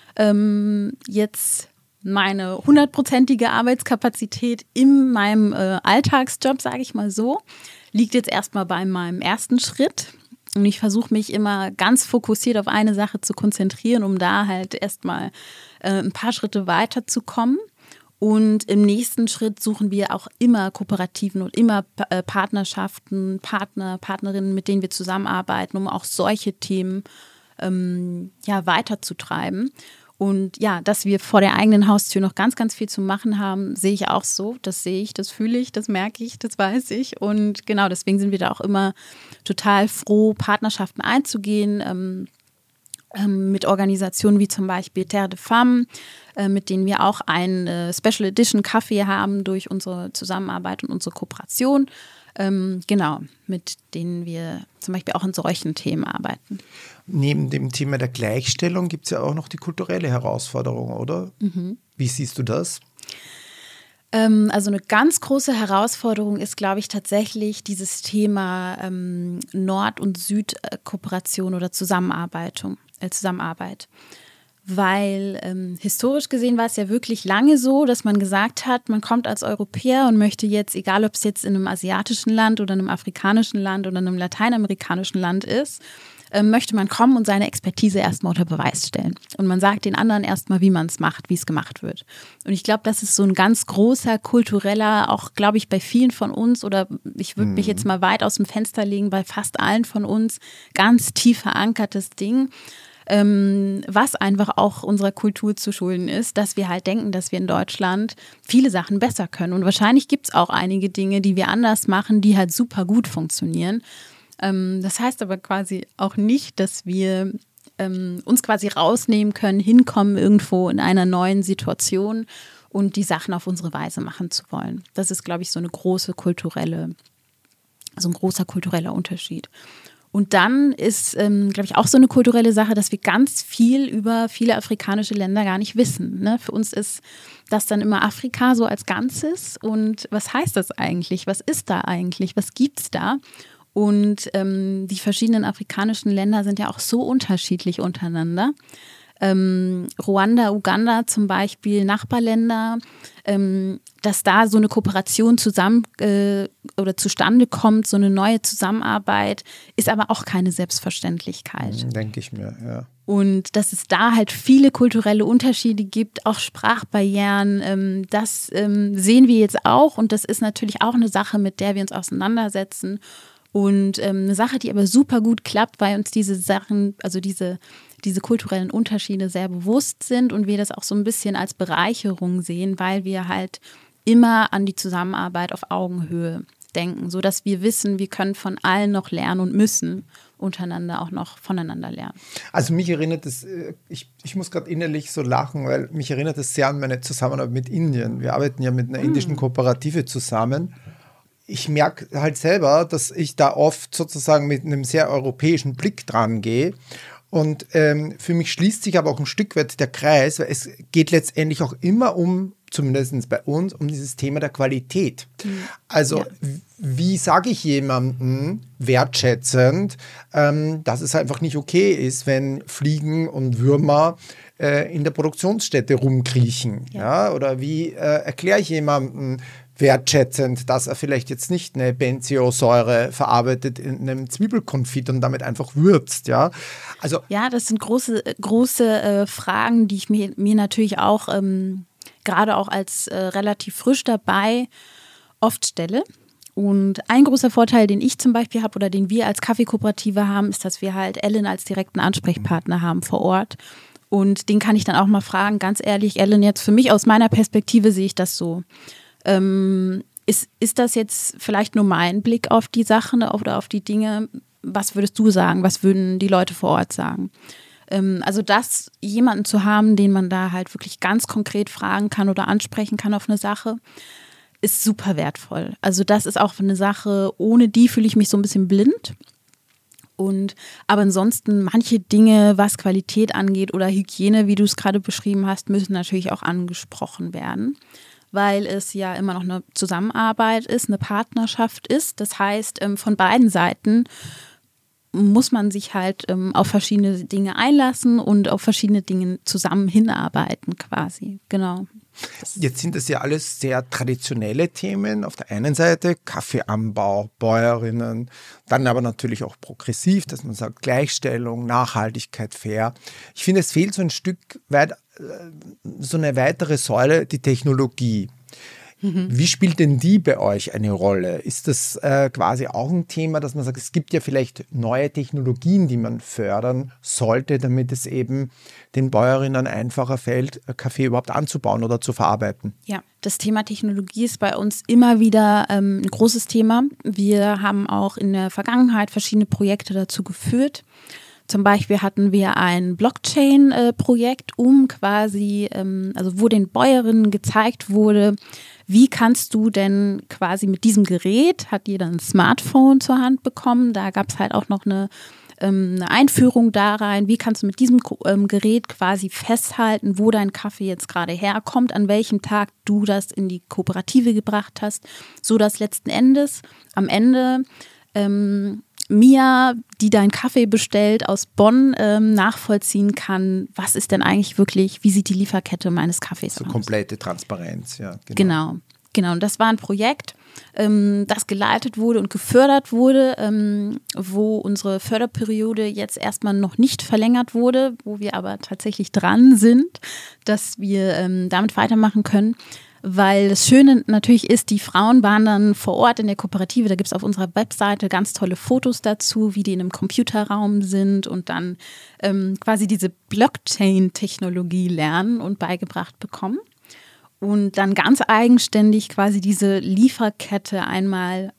Jetzt meine 100%ige Arbeitskapazität in meinem Alltagsjob, sage ich mal so, liegt jetzt erstmal bei meinem ersten Schritt. Und ich versuche mich immer ganz fokussiert auf eine Sache zu konzentrieren, um da halt erstmal ein paar Schritte weiterzukommen. Und im nächsten Schritt suchen wir auch immer Kooperativen und immer Partnerschaften, Partnerinnen, mit denen wir zusammenarbeiten, um auch solche Themen weiterzutreiben. Und ja, dass wir vor der eigenen Haustür noch ganz, ganz viel zu machen haben, sehe ich auch so. Das sehe ich, das fühle ich, das merke ich, das weiß ich. Und genau, deswegen sind wir da auch immer total froh, Partnerschaften einzugehen mit Organisationen wie zum Beispiel Terre de Femmes, mit denen wir auch einen Special Edition Kaffee haben durch unsere Zusammenarbeit und unsere Kooperation. Mit denen wir zum Beispiel auch an solchen Themen arbeiten. Neben dem Thema der Gleichstellung gibt es ja auch noch die kulturelle Herausforderung, oder? Mhm. Wie siehst du das? Also eine ganz große Herausforderung ist, glaube ich, tatsächlich dieses Thema Nord- und Südkooperation oder Zusammenarbeit. Weil historisch gesehen war es ja wirklich lange so, dass man gesagt hat, man kommt als Europäer und möchte jetzt, egal ob es jetzt in einem asiatischen Land oder einem afrikanischen Land oder einem lateinamerikanischen Land ist, möchte man kommen und seine Expertise erstmal unter Beweis stellen. Und man sagt den anderen erstmal, wie man es macht, wie es gemacht wird. Und ich glaube, das ist so ein ganz großer kultureller, auch glaube ich bei vielen von uns, oder ich würde mich jetzt mal weit aus dem Fenster legen, bei fast allen von uns, ganz tief verankertes Ding, was einfach auch unserer Kultur zu schulden ist, dass wir halt denken, dass wir in Deutschland viele Sachen besser können. Und wahrscheinlich gibt es auch einige Dinge, die wir anders machen, die halt super gut funktionieren. Das heißt aber quasi auch nicht, dass wir uns quasi rausnehmen können, hinkommen irgendwo in einer neuen Situation und die Sachen auf unsere Weise machen zu wollen. Das ist, glaube ich, so ein großer kultureller Unterschied. Und dann ist, glaube ich, auch so eine kulturelle Sache, dass wir ganz viel über viele afrikanische Länder gar nicht wissen. Ne? Für uns ist das dann immer Afrika so als Ganzes. Und was heißt das eigentlich? Was ist da eigentlich? Was gibt's da? Und die verschiedenen afrikanischen Länder sind ja auch so unterschiedlich untereinander. Ruanda, Uganda zum Beispiel, Nachbarländer, dass da so eine Kooperation oder zustande kommt, so eine neue Zusammenarbeit, ist aber auch keine Selbstverständlichkeit. Denke ich mir, ja. Und dass es da halt viele kulturelle Unterschiede gibt, auch Sprachbarrieren, das sehen wir jetzt auch und das ist natürlich auch eine Sache, mit der wir uns auseinandersetzen. Und eine Sache, die aber super gut klappt, weil uns diese Sachen, also diese kulturellen Unterschiede sehr bewusst sind und wir das auch so ein bisschen als Bereicherung sehen, weil wir halt immer an die Zusammenarbeit auf Augenhöhe denken, sodass wir wissen, wir können von allen noch lernen und müssen untereinander auch noch voneinander lernen. Also mich erinnert das, ich muss gerade innerlich so lachen, weil mich erinnert das sehr an meine Zusammenarbeit mit Indien. Wir arbeiten ja mit einer indischen Kooperative zusammen. Ich merke halt selber, dass ich da oft sozusagen mit einem sehr europäischen Blick dran gehe. Und für mich schließt sich aber auch ein Stück weit der Kreis, weil es geht letztendlich auch immer zumindest bei uns, um dieses Thema der Qualität. Also wie sage ich jemandem wertschätzend, dass es einfach nicht okay ist, wenn Fliegen und Würmer in der Produktionsstätte rumkriechen? Ja? Oder wie erkläre ich jemandem wertschätzend, dass er vielleicht jetzt nicht eine Benzoesäure verarbeitet in einem Zwiebelkonfit und damit einfach würzt, ja. Also ja, das sind große Fragen, die ich mir natürlich auch gerade auch als relativ frisch dabei oft stelle. Und ein großer Vorteil, den ich zum Beispiel habe oder den wir als Kaffeekooperative haben, ist, dass wir halt Ellen als direkten Ansprechpartner haben vor Ort. Und den kann ich dann auch mal fragen, ganz ehrlich, Ellen, jetzt für mich aus meiner Perspektive sehe ich das so. Ist das jetzt vielleicht nur mein Blick auf die Sachen oder auf die Dinge? Was würdest du sagen? Was würden die Leute vor Ort sagen? Also das, jemanden zu haben, den man da halt wirklich ganz konkret fragen kann oder ansprechen kann auf eine Sache, ist super wertvoll. Also das ist auch eine Sache, ohne die fühle ich mich so ein bisschen blind. Aber ansonsten manche Dinge, was Qualität angeht oder Hygiene, wie du es gerade beschrieben hast, müssen natürlich auch angesprochen werden, weil es ja immer noch eine Zusammenarbeit ist, eine Partnerschaft ist. Das heißt, von beiden Seiten muss man sich halt auf verschiedene Dinge einlassen und auf verschiedene Dinge zusammen hinarbeiten quasi. Genau. Jetzt sind das ja alles sehr traditionelle Themen. Auf der einen Seite Kaffeeanbau, Bäuerinnen, dann aber natürlich auch progressiv, dass man sagt Gleichstellung, Nachhaltigkeit, fair. Ich finde, es fehlt so ein Stück weit so eine weitere Säule, die Technologie. Wie spielt denn die bei euch eine Rolle? Ist das quasi auch ein Thema, dass man sagt, es gibt ja vielleicht neue Technologien, die man fördern sollte, damit es eben den Bäuerinnen einfacher fällt, Kaffee überhaupt anzubauen oder zu verarbeiten? Ja, das Thema Technologie ist bei uns immer wieder ein großes Thema. Wir haben auch in der Vergangenheit verschiedene Projekte dazu geführt. Zum Beispiel hatten wir ein Blockchain-Projekt, also wo den Bäuerinnen gezeigt wurde, wie kannst du denn quasi mit diesem Gerät, hat jeder ein Smartphone zur Hand bekommen, da gab es halt auch noch eine Einführung da rein, wie kannst du mit diesem Gerät quasi festhalten, wo dein Kaffee jetzt gerade herkommt, an welchem Tag du das in die Kooperative gebracht hast, sodass letzten Endes am Ende Mia, die deinen Kaffee bestellt aus Bonn, nachvollziehen kann, was ist denn eigentlich wirklich, wie sieht die Lieferkette meines Kaffees aus? So komplette Transparenz, ja. Genau. Genau, und das war ein Projekt, das geleitet wurde und gefördert wurde, wo unsere Förderperiode jetzt erstmal noch nicht verlängert wurde, wo wir aber tatsächlich dran sind, dass wir damit weitermachen können. Weil das Schöne natürlich ist, die Frauen waren dann vor Ort in der Kooperative, da gibt es auf unserer Webseite ganz tolle Fotos dazu, wie die in einem Computerraum sind und dann quasi diese Blockchain-Technologie lernen und beigebracht bekommen. Und dann ganz eigenständig quasi diese Lieferkette einmal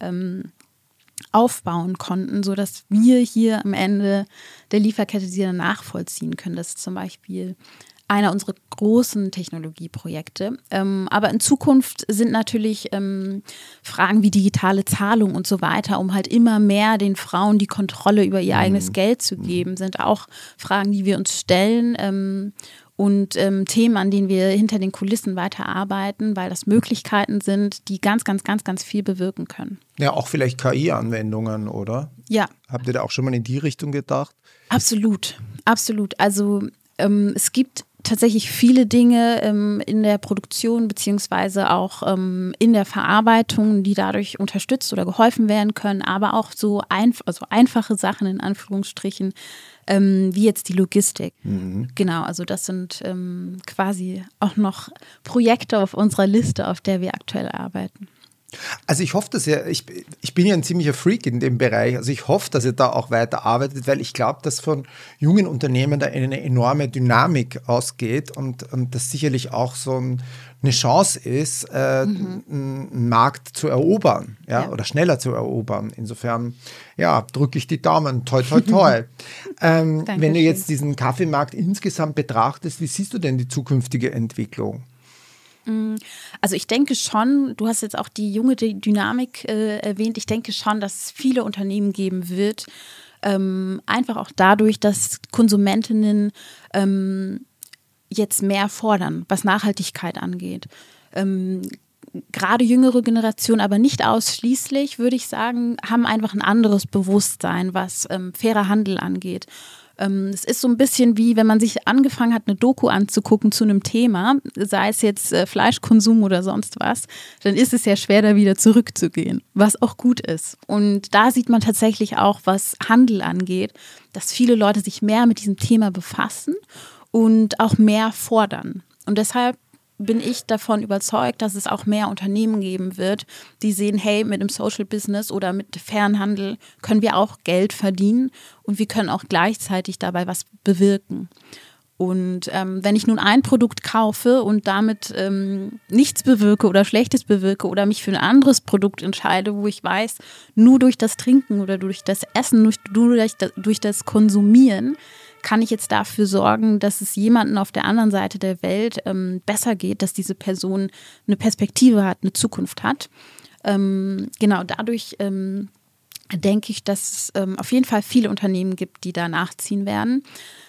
aufbauen konnten, sodass wir hier am Ende der Lieferkette sie dann nachvollziehen können. Das ist zum Beispiel einer unserer großen Technologieprojekte. Aber in Zukunft sind natürlich Fragen wie digitale Zahlung und so weiter, um halt immer mehr den Frauen die Kontrolle über ihr eigenes Geld zu geben, sind auch Fragen, die wir uns stellen und Themen, an denen wir hinter den Kulissen weiterarbeiten, weil das Möglichkeiten sind, die ganz, ganz, ganz, ganz viel bewirken können. Ja, auch vielleicht KI-Anwendungen, oder? Ja. Habt ihr da auch schon mal in die Richtung gedacht? Absolut, absolut. Also es gibt tatsächlich viele Dinge in der Produktion beziehungsweise auch in der Verarbeitung, die dadurch unterstützt oder geholfen werden können, aber auch so einfache Sachen in Anführungsstrichen, wie jetzt die Logistik. Genau, also das sind quasi auch noch Projekte auf unserer Liste, auf der wir aktuell arbeiten. Also ich hoffe, dass ich bin ja ein ziemlicher Freak in dem Bereich, also ich hoffe, dass ihr da auch weiter arbeitet, weil ich glaube, dass von jungen Unternehmen da eine enorme Dynamik ausgeht und das sicherlich auch so eine Chance ist, einen Markt zu erobern, ja, oder schneller zu erobern. Insofern, ja, drücke ich die Daumen, toi, toi, toi. Wenn du jetzt diesen Kaffeemarkt insgesamt betrachtest, wie siehst du denn die zukünftige Entwicklung? Also ich denke schon, du hast jetzt auch die junge Dynamik erwähnt, ich denke schon, dass es viele Unternehmen geben wird, einfach auch dadurch, dass Konsumentinnen jetzt mehr fordern, was Nachhaltigkeit angeht. Gerade jüngere Generationen, aber nicht ausschließlich, würde ich sagen, haben einfach ein anderes Bewusstsein, was fairer Handel angeht. Es ist so ein bisschen wie, wenn man sich angefangen hat, eine Doku anzugucken zu einem Thema, sei es jetzt Fleischkonsum oder sonst was, dann ist es ja schwer, da wieder zurückzugehen, was auch gut ist. Und da sieht man tatsächlich auch, was Handel angeht, dass viele Leute sich mehr mit diesem Thema befassen und auch mehr fordern. Und deshalb bin ich davon überzeugt, dass es auch mehr Unternehmen geben wird, die sehen, hey, mit dem Social Business oder mit fairen Handel können wir auch Geld verdienen und wir können auch gleichzeitig dabei was bewirken. Und wenn ich nun ein Produkt kaufe und damit nichts bewirke oder Schlechtes bewirke oder mich für ein anderes Produkt entscheide, wo ich weiß, nur durch das Trinken oder durch das Essen, nur durch das Konsumieren, kann ich jetzt dafür sorgen, dass es jemandem auf der anderen Seite der Welt besser geht, dass diese Person eine Perspektive hat, eine Zukunft hat. Genau, dadurch denke ich, dass es auf jeden Fall viele Unternehmen gibt, die da nachziehen werden.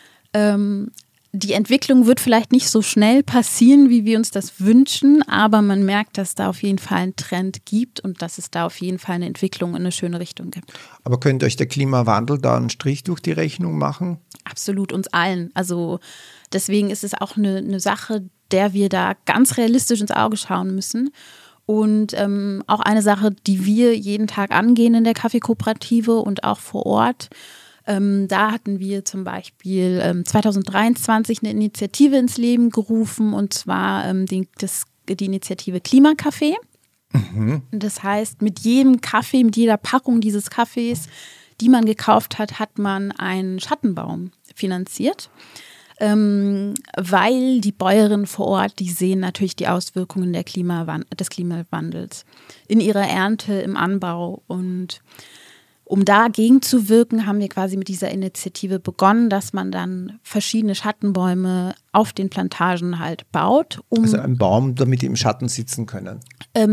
Die Entwicklung wird vielleicht nicht so schnell passieren, wie wir uns das wünschen, aber man merkt, dass da auf jeden Fall einen Trend gibt und dass es da auf jeden Fall eine Entwicklung in eine schöne Richtung gibt. Aber könnte euch der Klimawandel da einen Strich durch die Rechnung machen? Absolut, uns allen. Also deswegen ist es auch eine Sache, der wir da ganz realistisch ins Auge schauen müssen. Und auch eine Sache, die wir jeden Tag angehen in der Kaffeekooperative und auch vor Ort. Da hatten wir zum Beispiel 2023 eine Initiative ins Leben gerufen und zwar die Initiative Klimakaffee. Das heißt, mit jedem Kaffee, mit jeder Packung dieses Kaffees, die man gekauft hat, hat man einen Schattenbaum finanziert. Weil die Bäuerinnen vor Ort, die sehen natürlich die Auswirkungen des Klimawandels in ihrer Ernte, im Anbau. Und um dagegen zu wirken, haben wir quasi mit dieser Initiative begonnen, dass man dann verschiedene Schattenbäume auf den Plantagen halt baut. Also ein Baum, damit die im Schatten sitzen können.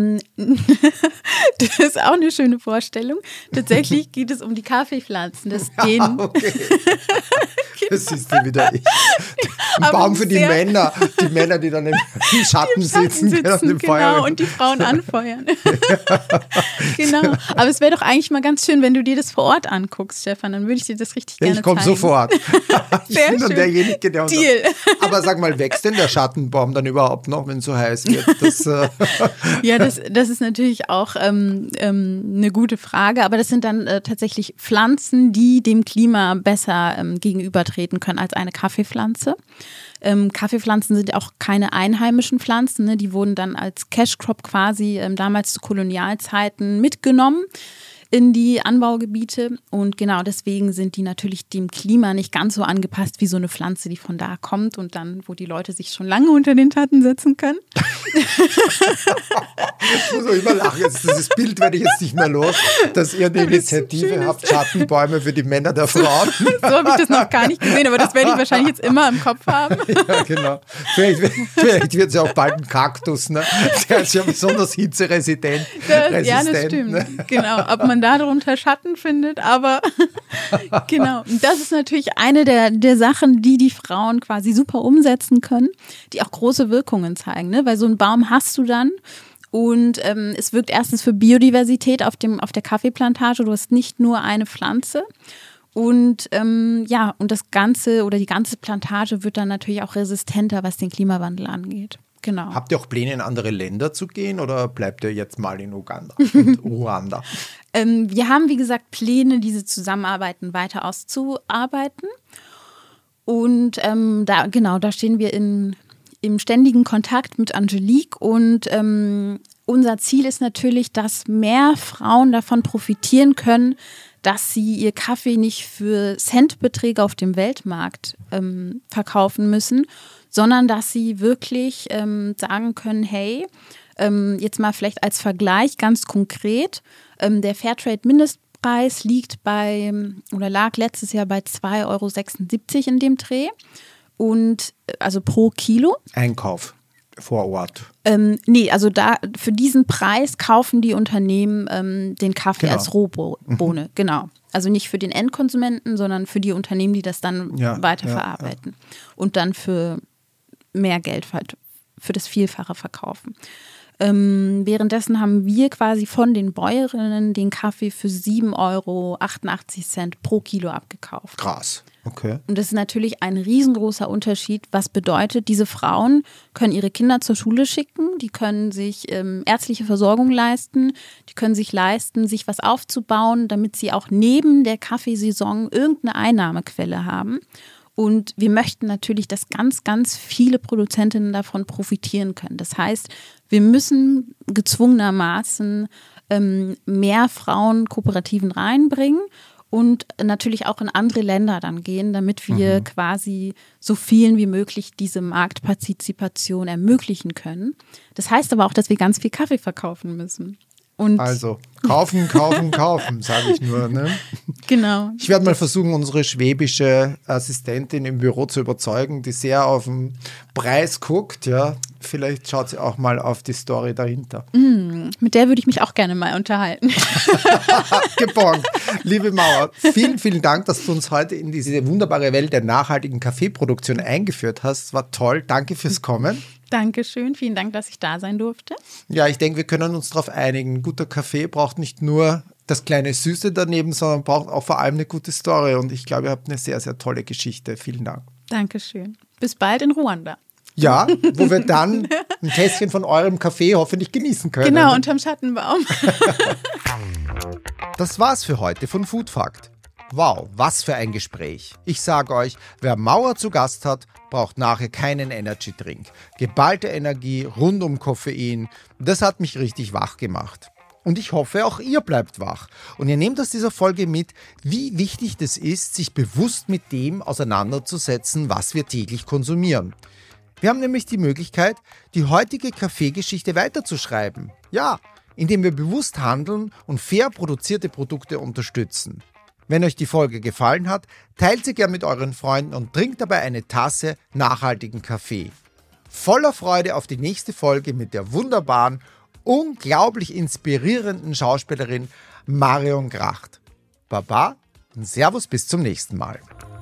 Das ist auch eine schöne Vorstellung. Tatsächlich geht es um die Kaffeepflanzen. Okay. Das ist wieder ich. Ein Baum für die Männer, die dann im Schatten sitzen können und genau, und die Frauen anfeuern. Genau. Aber es wäre doch eigentlich mal ganz schön, wenn du dir das vor Ort anguckst, Stefan. Dann würde ich dir das richtig gerne zeigen. Ich komme sofort. Ich bin dann derjenige, der Deal. Aber sag mal, wächst denn der Schattenbaum dann überhaupt noch, wenn es so heiß wird? Ja, das ist natürlich auch eine gute Frage. Aber das sind dann tatsächlich Pflanzen, die dem Klima besser gegenübertreten können als eine Kaffeepflanze. Kaffeepflanzen sind auch keine einheimischen Pflanzen, ne? Die wurden dann als Cash-Crop quasi damals zu Kolonialzeiten mitgenommen in die Anbaugebiete und genau deswegen sind die natürlich dem Klima nicht ganz so angepasst wie so eine Pflanze, die von da kommt und dann, wo die Leute sich schon lange unter den Schatten setzen können. Ich muss auch immer lachen, dieses Bild werde ich jetzt nicht mehr los, dass ihr eine Initiative habt, Schattenbäume für die Männer der Frauen. So habe ich das noch gar nicht gesehen, aber das werde ich wahrscheinlich jetzt immer im Kopf haben. Ja, genau. Vielleicht wird es ja auch bald ein Kaktus, ne? Der ist ja besonders hitzeresistent. Ja, das stimmt. Ne? Genau, ob man darunter Schatten findet, aber genau. Und das ist natürlich eine der Sachen, die Frauen quasi super umsetzen können, die auch große Wirkungen zeigen, ne? Weil so einen Baum hast du dann und es wirkt erstens für Biodiversität auf der Kaffeeplantage. Du hast nicht nur eine Pflanze. Und und das Ganze oder die ganze Plantage wird dann natürlich auch resistenter, was den Klimawandel angeht. Genau. Habt ihr auch Pläne, in andere Länder zu gehen oder bleibt ihr jetzt mal in Uganda und Ruanda? Wir haben, wie gesagt, Pläne, diese Zusammenarbeiten weiter auszuarbeiten. Und da stehen wir im ständigen Kontakt mit Angelique. Und unser Ziel ist natürlich, dass mehr Frauen davon profitieren können, dass sie ihr Kaffee nicht für Centbeträge auf dem Weltmarkt verkaufen müssen, sondern dass sie wirklich sagen können, hey, jetzt mal vielleicht als Vergleich ganz konkret, der Fairtrade-Mindestpreis lag letztes Jahr bei 2,76 € in dem Dreh und also pro Kilo. Einkauf vor Ort. Also für diesen Preis kaufen die Unternehmen den Kaffee als Rohbohne, genau. Also nicht für den Endkonsumenten, sondern für die Unternehmen, die das dann weiterverarbeiten und dann für mehr Geld für das Vielfache verkaufen. Währenddessen haben wir quasi von den Bäuerinnen den Kaffee für 7,88 € pro Kilo abgekauft. Krass, okay. Und das ist natürlich ein riesengroßer Unterschied, was bedeutet, diese Frauen können ihre Kinder zur Schule schicken, die können sich ärztliche Versorgung leisten, die können sich leisten, sich was aufzubauen, damit sie auch neben der Kaffeesaison irgendeine Einnahmequelle haben. Und wir möchten natürlich, dass ganz, ganz viele Produzentinnen davon profitieren können. Das heißt, wir müssen gezwungenermaßen mehr Frauenkooperativen reinbringen und natürlich auch in andere Länder dann gehen, damit wir quasi so vielen wie möglich diese Marktpartizipation ermöglichen können. Das heißt aber auch, dass wir ganz viel Kaffee verkaufen müssen. Und also kaufen, sage ich nur. Ne? Genau. Ich werde mal versuchen, unsere schwäbische Assistentin im Büro zu überzeugen, die sehr auf den Preis guckt. Ja, vielleicht schaut sie auch mal auf die Story dahinter. Mit der würde ich mich auch gerne mal unterhalten. Gebongt. Liebe Mauer, vielen, vielen Dank, dass du uns heute in diese wunderbare Welt der nachhaltigen Kaffeeproduktion eingeführt hast. War toll. Danke fürs Kommen. Dankeschön, vielen Dank, dass ich da sein durfte. Ja, ich denke, wir können uns darauf einigen. Guter Kaffee braucht nicht nur das kleine Süße daneben, sondern braucht auch vor allem eine gute Story. Und ich glaube, ihr habt eine sehr, sehr tolle Geschichte. Vielen Dank. Dankeschön. Bis bald in Ruanda. Ja, wo wir dann ein Tässchen von eurem Kaffee hoffentlich genießen können. Genau, unterm Schattenbaum. Das war's für heute von Food Fact. Wow, was für ein Gespräch. Ich sage euch, wer Mauer zu Gast hat, braucht nachher keinen Energy-Drink. Geballte Energie rund um Koffein, das hat mich richtig wach gemacht. Und ich hoffe, auch ihr bleibt wach. Und ihr nehmt aus dieser Folge mit, wie wichtig das ist, sich bewusst mit dem auseinanderzusetzen, was wir täglich konsumieren. Wir haben nämlich die Möglichkeit, die heutige Kaffeegeschichte weiterzuschreiben. Ja, indem wir bewusst handeln und fair produzierte Produkte unterstützen. Wenn euch die Folge gefallen hat, teilt sie gern mit euren Freunden und trinkt dabei eine Tasse nachhaltigen Kaffee. Voller Freude auf die nächste Folge mit der wunderbaren, unglaublich inspirierenden Schauspielerin Marion Gracht. Baba und Servus bis zum nächsten Mal.